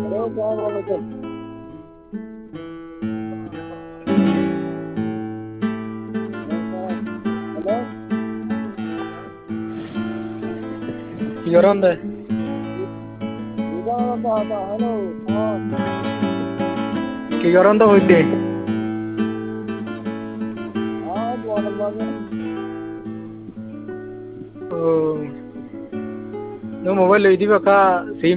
কি কৰন্দে? কি কৰন্দ কৈছে? No mobile le di acá, sí.